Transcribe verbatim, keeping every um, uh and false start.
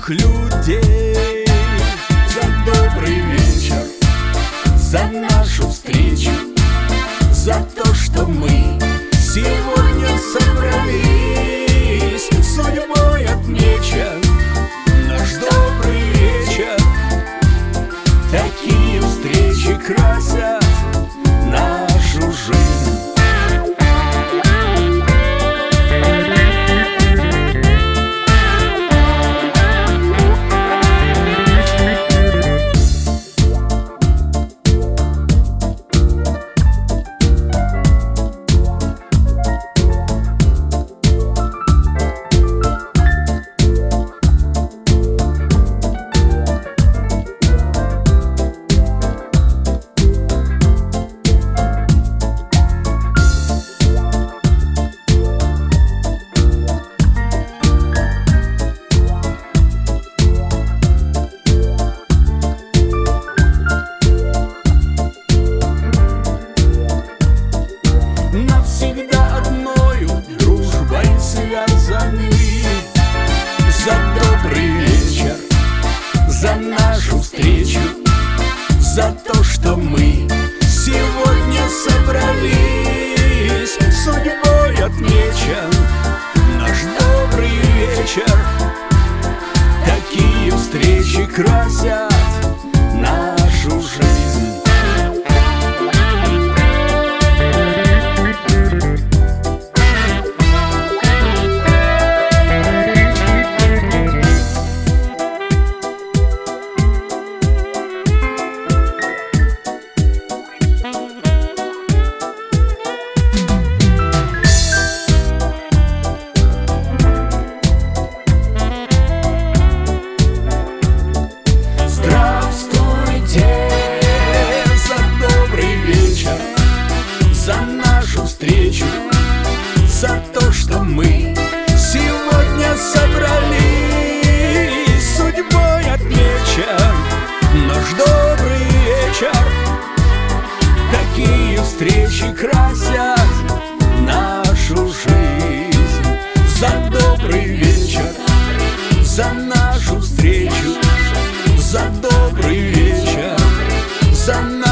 добрых людей. За добрый вечер, за нашу встречу, за то, что мы сегодня собрались. Судьбой отмечен наш добрый вечер. Такие встречи красят нашу жизнь. Навсегда одною дружбой связаны. За добрый вечер, за нашу встречу, за то, что мы сегодня собрались. Судьбой отмечен наш добрый вечер. Такие встречи красят нашу жизнь. За нашу встречу, за то, что мы сегодня собрались. Судьбой отмечен наш добрый вечер. Такие встречи красят нашу жизнь. За добрый вечер, за нашу встречу, за добрый вечер, за нашу